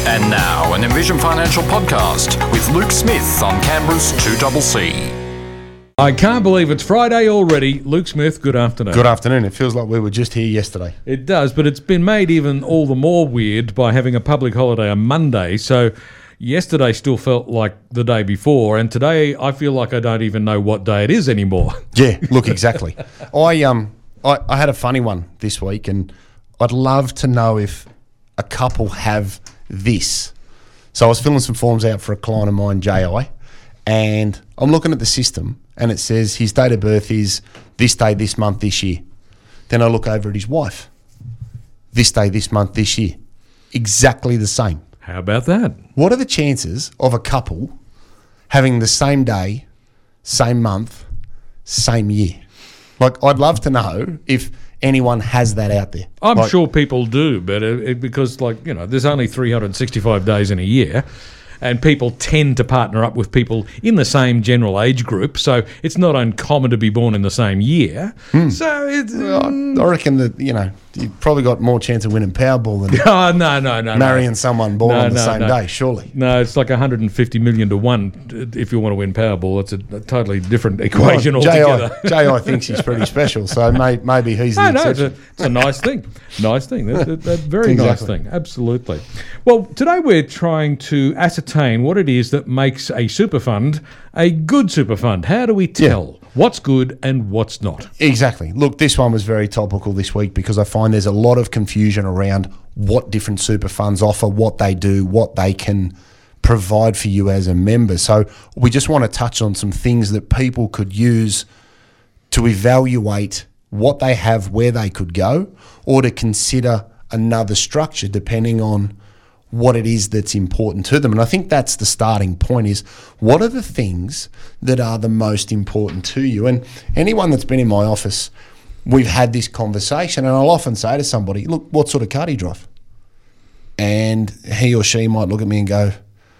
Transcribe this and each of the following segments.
And now, an Envision Financial podcast with Luke Smith on Canberra's 2CC. I can't believe it's Friday already. Luke Smith, good afternoon. Good afternoon. It feels like we were just here yesterday. It does, but it's been made even all the more weird by having a public holiday on Monday. So yesterday still felt like the day before, and today I feel like I don't even know what day it is anymore. Yeah, look, exactly. I had a funny one this week, and I'd love to know if a couple have this. So I was filling some forms out for a client of mine, JI, and I'm looking at the system, and it says his date of birth is this day, this month, this year. Then I look over at his wife. This day, this month, this year. Exactly the same. How about that? What are the chances of a couple having the same day, same month, same year? Like, I'd love to know if anyone has that out there. I'm sure people do, but because, there's only 365 days in a year, and people tend to partner up with people in the same general age group, so it's not uncommon to be born in the same year. So it's... I reckon that, you've probably got more chance of winning Powerball than no. marrying someone born on the same day, surely. No, it's like 150 million to 1 if you want to win Powerball. It's a totally different equation altogether. J.I. thinks he's pretty special, so maybe he's the exception. It's a nice thing. Nice thing. That's a very nice thing. Absolutely. Well, today we're trying to ascertain what it is that makes a super fund a good super fund. How do we tell what's good and what's not? Exactly. Look, this one was very topical this week because I find there's a lot of confusion around what different super funds offer, what they do, what they can provide for you as a member. So we just want to touch on some things that people could use to evaluate what they have, where they could go, or to consider another structure depending on what it is that's important to them. And I think that's the starting point, is what are the things that are the most important to you? And anyone that's been in my office, we've had this conversation, and I'll often say to somebody, look, what sort of car do you drive? And he or she might look at me and go,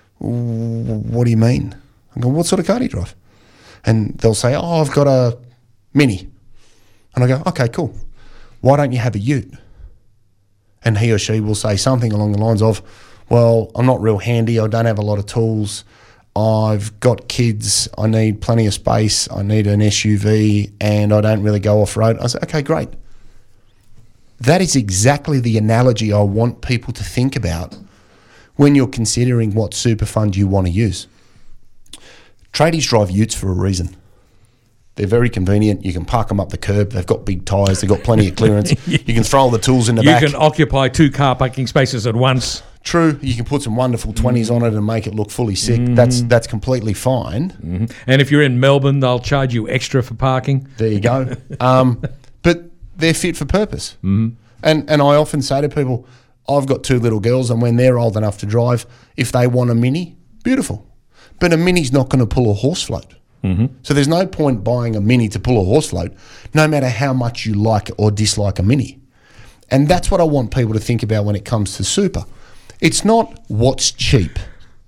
what do you mean? I go, what sort of car do you drive? And they'll say, I've got a Mini. And I go, okay, cool. Why don't you have a ute? And he or she will say something along the lines of, well, I'm not real handy, I don't have a lot of tools, I've got kids, I need plenty of space, I need an SUV, and I don't really go off-road. I say, okay, great. That is exactly the analogy I want people to think about when you're considering what super fund you want to use. Tradies drive utes for a reason. They're very convenient. You can park them up the curb. They've got big tyres. They've got plenty of clearance. You can throw all the tools in the back. You can occupy 2 car parking spaces at once. True. You can put some wonderful 20s on it and make it look fully sick. That's completely fine. And if you're in Melbourne, they'll charge you extra for parking. There you go. But they're fit for purpose. And I often say to people, I've got 2 little girls, and when they're old enough to drive, if they want a Mini, beautiful. But a Mini's not going to pull a horse float. So there's no point buying a Mini to pull a horse float, no matter how much you like or dislike a Mini. And that's what I want people to think about when it comes to super. It's not what's cheap,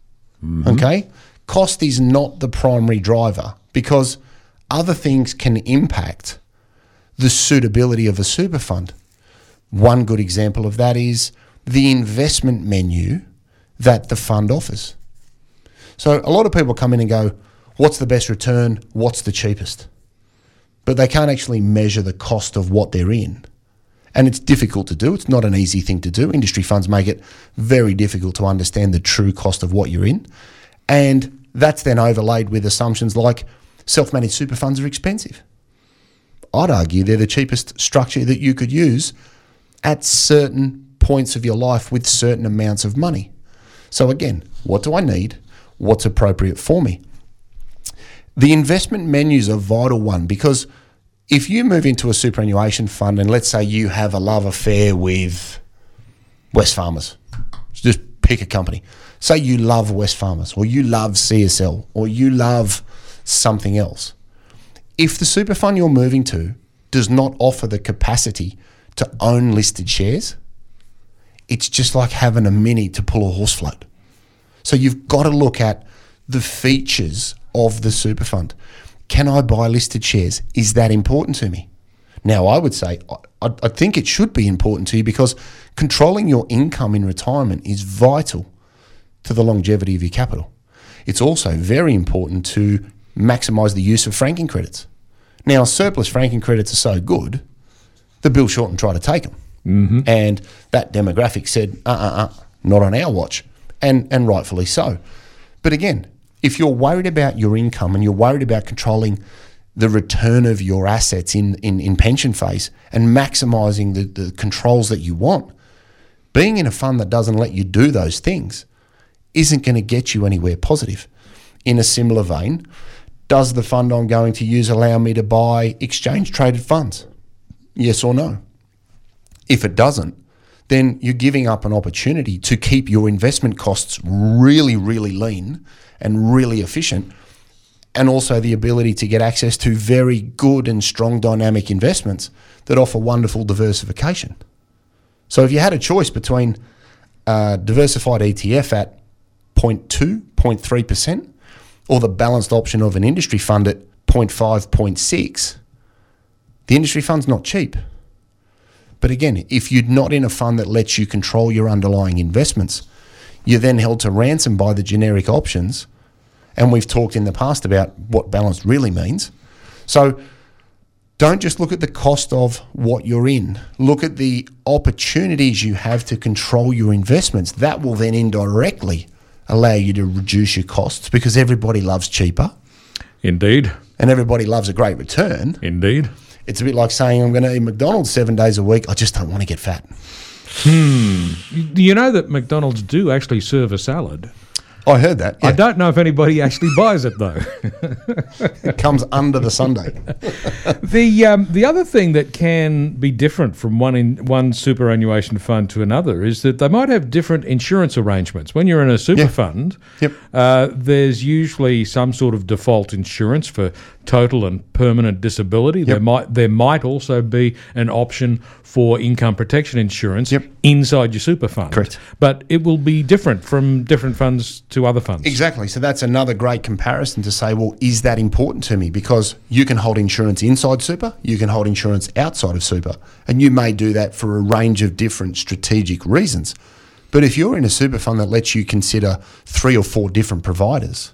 okay? Cost is not the primary driver, because other things can impact the suitability of a super fund. One good example of that is the investment menu that the fund offers. So a lot of people come in and go, what's the best return? What's the cheapest? But they can't actually measure the cost of what they're in. And it's difficult to do. It's not an easy thing to do. Industry funds make it very difficult to understand the true cost of what you're in. And that's then overlaid with assumptions like self-managed super funds are expensive. I'd argue they're the cheapest structure that you could use at certain points of your life with certain amounts of money. So again, what do I need? What's appropriate for me? The investment menu is a vital one, because if you move into a superannuation fund and let's say you have a love affair with Wesfarmers, just pick a company. Say you love Wesfarmers, or you love CSL, or you love something else. If the super fund you're moving to does not offer the capacity to own listed shares, it's just like having a Mini to pull a horse float. So you've got to look at the features of the super fund. Can I buy listed shares? Is that important to me? Now, I would say I think it should be important to you, because controlling your income in retirement is vital to the longevity of your capital. It's also very important to maximise the use of franking credits. Now, surplus franking credits are so good, the Bill Shorten tried to take them. Mm-hmm. And that demographic said, not on our watch, and rightfully so. But again, if you're worried about your income and you're worried about controlling the return of your assets in pension phase and maximising the controls that you want, being in a fund that doesn't let you do those things isn't going to get you anywhere positive. In a similar vein, does the fund I'm going to use allow me to buy exchange-traded funds? Yes or no? If it doesn't, then you're giving up an opportunity to keep your investment costs really, really lean and really efficient, and also the ability to get access to very good and strong dynamic investments that offer wonderful diversification. So if you had a choice between a diversified ETF at 0.2, 0.3%, or the balanced option of an industry fund at 0.5, 0.6, the industry fund's not cheap. But again, if you're not in a fund that lets you control your underlying investments, you're then held to ransom by the generic options. And we've talked in the past about what balanced really means. So don't just look at the cost of what you're in. Look at the opportunities you have to control your investments. That will then indirectly allow you to reduce your costs, because everybody loves cheaper. Indeed. And everybody loves a great return. Indeed. It's a bit like saying I'm going to eat McDonald's 7 days a week. I just don't want to get fat. You know that McDonald's do actually serve a salad? I heard that. Yeah. I don't know if anybody actually buys it, though. It comes under the sundae. The other thing that can be different from one superannuation fund to another is that they might have different insurance arrangements. When you're in a super fund, there's usually some sort of default insurance for total and permanent disability. There might also be an option for income protection insurance inside your super fund. Correct. But it will be different from different funds to other funds. Exactly. So that's another great comparison to say, well, is that important to me? Because you can hold insurance inside super, you can hold insurance outside of super, and you may do that for a range of different strategic reasons. But if you're in a super fund that lets you consider 3 or 4 different providers,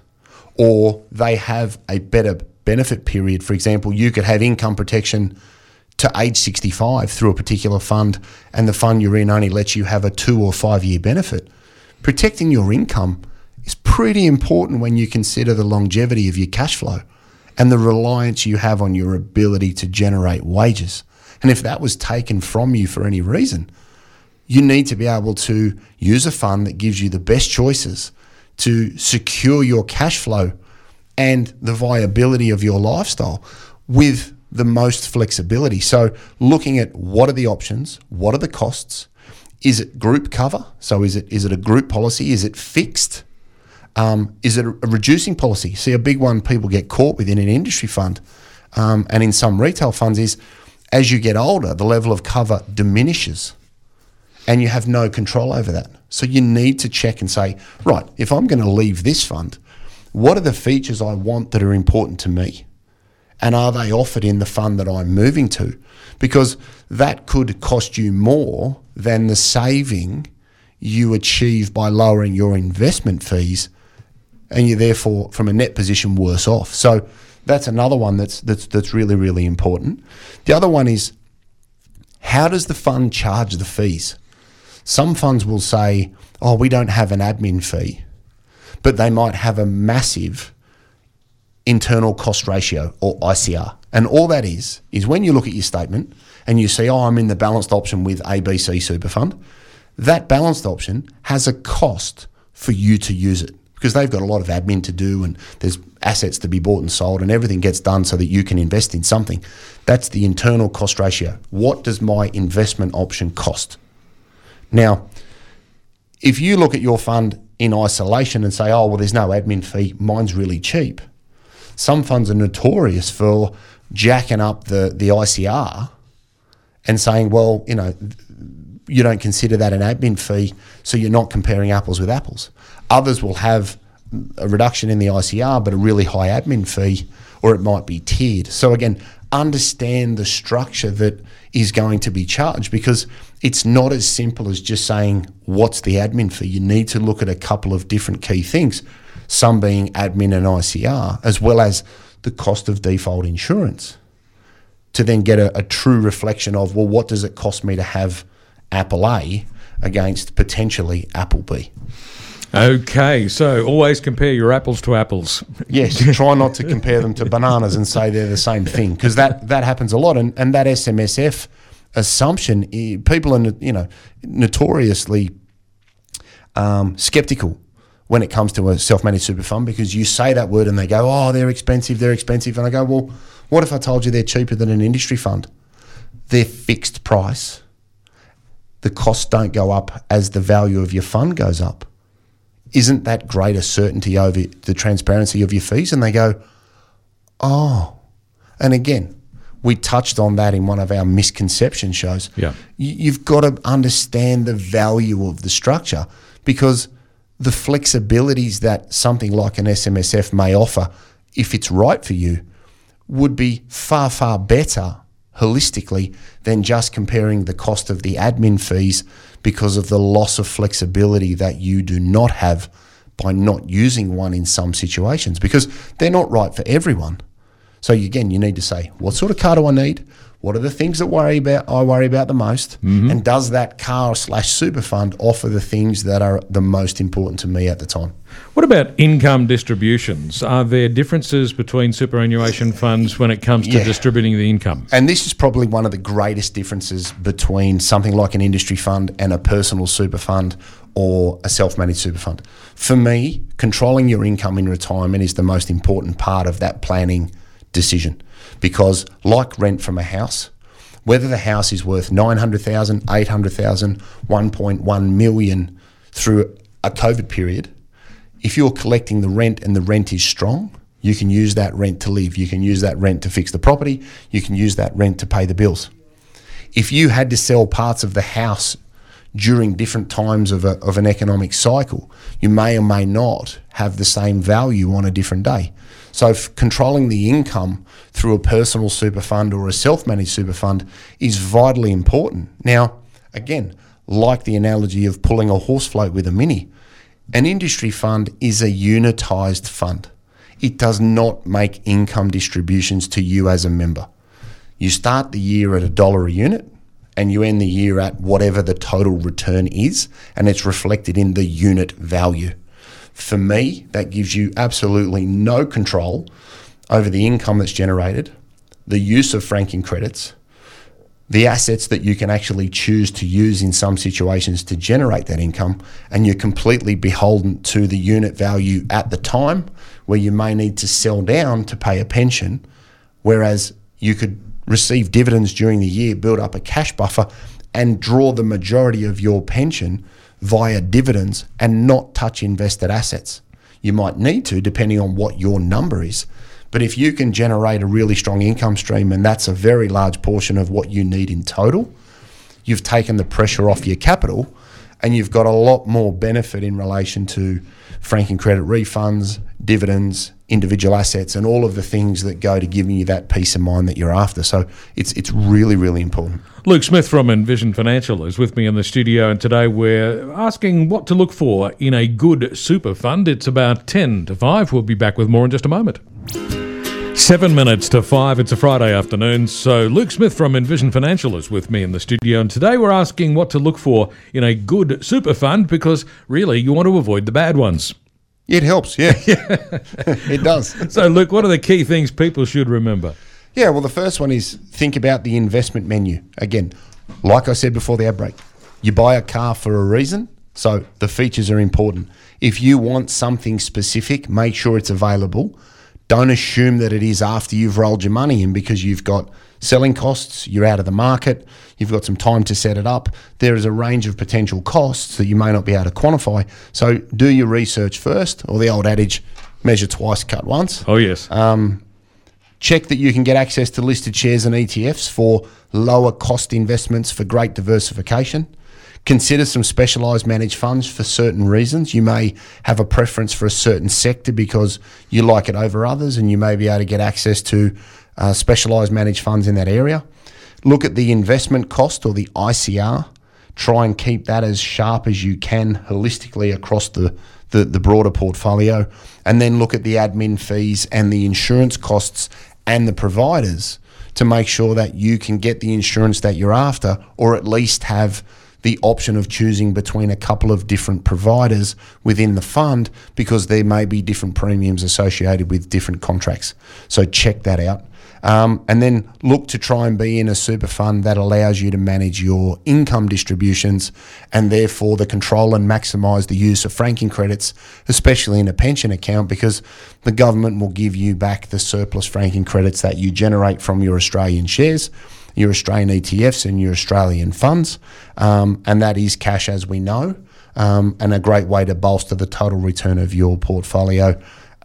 or they have a better benefit period, for example, you could have income protection to age 65 through a particular fund, and the fund you're in only lets you have a 2 or 5 year benefit. Protecting your income is pretty important when you consider the longevity of your cash flow and the reliance you have on your ability to generate wages. And if that was taken from you for any reason, you need to be able to use a fund that gives you the best choices to secure your cash flow and the viability of your lifestyle with the most flexibility. So looking at what are the options, what are the costs, is it group cover? So is it a group policy? Is it fixed? Is it a reducing policy? See, a big one people get caught with in an industry fund and in some retail funds is, as you get older, the level of cover diminishes and you have no control over that. So you need to check and say, right, if I'm going to leave this fund, what are the features I want that are important to me? And are they offered in the fund that I'm moving to? Because that could cost you more than the saving you achieve by lowering your investment fees, and you're therefore, from a net position, worse off. So that's another one that's really, really important. The other one is, how does the fund charge the fees? Some funds will say, oh, we don't have an admin fee, but they might have a massive internal cost ratio, or ICR. And all that is when you look at your statement and you see, oh, I'm in the balanced option with ABC Super Fund, that balanced option has a cost for you to use it because they've got a lot of admin to do and there's assets to be bought and sold and everything gets done so that you can invest in something. That's the internal cost ratio. What does my investment option cost? Now, if you look at your fund in isolation and say, oh, well, there's no admin fee, mine's really cheap. Some funds are notorious for jacking up the ICR and saying, well, you don't consider that an admin fee, so you're not comparing apples with apples. Others will have a reduction in the ICR but a really high admin fee, or it might be tiered. So again, understand the structure that is going to be charged, because it's not as simple as just saying, what's the admin fee? You need to look at a couple of different key things, some being admin and ICR, as well as the cost of default insurance, to then get a true reflection of, well, what does it cost me to have Apple A against potentially Apple B? Okay, so always compare your apples to apples. Yes, try not to compare them to bananas and say they're the same thing, because that happens a lot. And that SMSF assumption, people are notoriously skeptical when it comes to a self-managed super fund, because you say that word and they go, oh, they're expensive. And I go, well, what if I told you they're cheaper than an industry fund? They're fixed price. The costs don't go up as the value of your fund goes up. Isn't that greater certainty over the transparency of your fees? And they go, oh. And again, we touched on that in one of our misconception shows. Yeah. You've got to understand the value of the structure, because the flexibilities that something like an SMSF may offer, if it's right for you, would be far, far better holistically than just comparing the cost of the admin fees, because of the loss of flexibility that you do not have by not using one in some situations, because they're not right for everyone. So again, you need to say, what sort of car do I need? What are the things that I worry about the most? Mm-hmm. And does that car/super fund offer the things that are the most important to me at the time? What about income distributions? Are there differences between superannuation funds when it comes to distributing the income? And this is probably one of the greatest differences between something like an industry fund and a personal super fund or a self-managed super fund. For me, controlling your income in retirement is the most important part of that planning decision, because like rent from a house, whether the house is worth $900,000, $800,000, $1.1 million through a COVID period, if you're collecting the rent and the rent is strong, you can use that rent to live. You can use that rent to fix the property. You can use that rent to pay the bills. If you had to sell parts of the house during different times of an economic cycle, you may or may not have the same value on a different day. So controlling the income through a personal super fund or a self-managed super fund is vitally important. Now, again, like the analogy of pulling a horse float with a mini, an industry fund is a unitized fund. It does not make income distributions to you as a member. You start the year at $1 a unit and you end the year at whatever the total return is, and it's reflected in the unit value. For me, that gives you absolutely no control over the income that's generated, the use of franking credits, the assets that you can actually choose to use in some situations to generate that income, and you're completely beholden to the unit value at the time, where you may need to sell down to pay a pension, whereas you could receive dividends during the year, build up a cash buffer, and draw the majority of your pension via dividends and not touch invested assets. You might need to, depending on what your number is. But if you can generate a really strong income stream, and that's a very large portion of what you need in total, you've taken the pressure off your capital, and you've got a lot more benefit in relation to franking credit refunds, dividends, individual assets, and all of the things that go to giving you that peace of mind that you're after. So it's really, really important. Luke Smith from Envision Financial is with me in the studio, and today we're asking what to look for in a good super fund. It's about 10 to 5. We'll be back with more in just a moment. 7 minutes to 5. It's a Friday afternoon. So Luke Smith from Envision Financial is with me in the studio, and today we're asking what to look for in a good super fund, because really you want to avoid the bad ones. It helps, yeah. It does. So Luke, what are the key things people should remember? Yeah, well, the first one is think about the investment menu. Again, like I said before the ad break, you buy a car for a reason, so the features are important. If you want something specific, make sure it's available. Don't assume that it is after you've rolled your money in, because you've got selling costs, you're out of the market, you've got some time to set it up. There is a range of potential costs that you may not be able to quantify. So do your research first, or the old adage, measure twice, cut once. Oh, yes. Check that you can get access to listed shares and ETFs for lower cost investments for great diversification. Consider some specialised managed funds for certain reasons. You may have a preference for a certain sector because you like it over others, and you may be able to get access to specialised managed funds in that area. Look at the investment cost, or the ICR. Try and keep that as sharp as you can holistically across the broader portfolio. And then look at the admin fees and the insurance costs and the providers to make sure that you can get the insurance that you're after, or at least have the option of choosing between a couple of different providers within the fund, because there may be different premiums associated with different contracts. So check that out. And then look to try and be in a super fund that allows you to manage your income distributions, and therefore the control and maximise the use of franking credits, especially in a pension account, because the government will give you back the surplus franking credits that you generate from your Australian shares, your Australian ETFs and your Australian funds. And that is cash, as we know, and a great way to bolster the total return of your portfolio,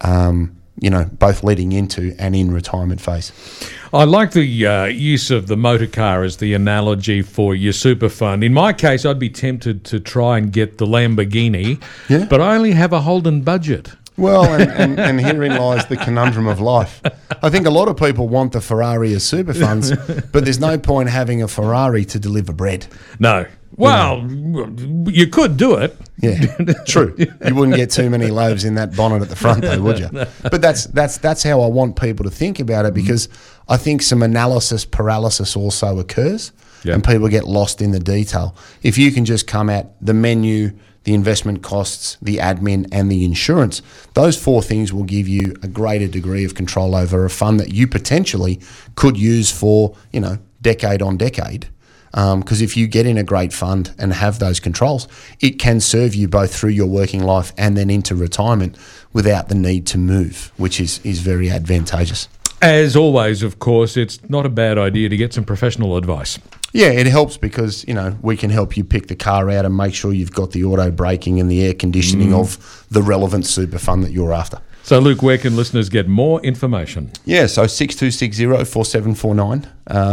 both leading into and in retirement phase. I like the use of the motor car as the analogy for your super fund. In my case, I'd be tempted to try and get the Lamborghini, but I only have a Holden budget. Well, and herein lies the conundrum of life. I think a lot of people want the Ferrari as super funds, but there's no point having a Ferrari to deliver bread. No. Well, you could do it. Yeah, true. You wouldn't get too many loaves in that bonnet at the front, though, would you? But that's how I want people to think about it, because I think some analysis paralysis also occurs, and people get lost in the detail. If you can just come at the menu, the investment costs, the admin, and the insurance, those four things will give you a greater degree of control over a fund that you potentially could use for, decade on decade. Because if you get in a great fund and have those controls, it can serve you both through your working life and then into retirement without the need to move, which is very advantageous. As always, of course, it's not a bad idea to get some professional advice. Yeah, it helps because, we can help you pick the car out and make sure you've got the auto braking and the air conditioning of the relevant super fund that you're after. So, Luke, where can listeners get more information? Yeah, so 6260-4749,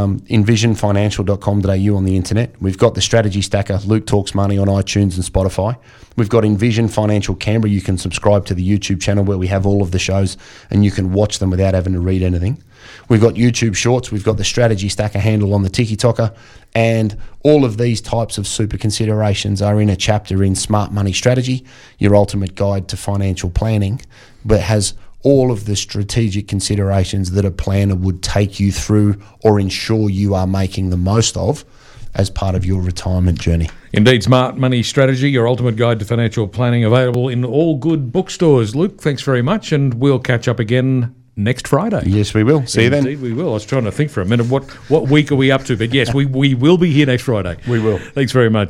envisionfinancial.com.au on the internet. We've got the Strategy Stacker, Luke Talks Money on iTunes and Spotify. We've got Envision Financial Canberra. You can subscribe to the YouTube channel where we have all of the shows and you can watch them without having to read anything. We've got YouTube Shorts. We've got the Strategy Stacker handle on the TikToker. And all of these types of super considerations are in a chapter in Smart Money Strategy, your ultimate guide to financial planning, but has all of the strategic considerations that a planner would take you through or ensure you are making the most of as part of your retirement journey. Indeed, Smart Money Strategy, your ultimate guide to financial planning, available in all good bookstores. Luke, thanks very much, and we'll catch up again next Friday. Yes, we will. See you then. Indeed, we will. I was trying to think for a minute, what week are we up to? But yes, we will be here next Friday. We will. Thanks very much.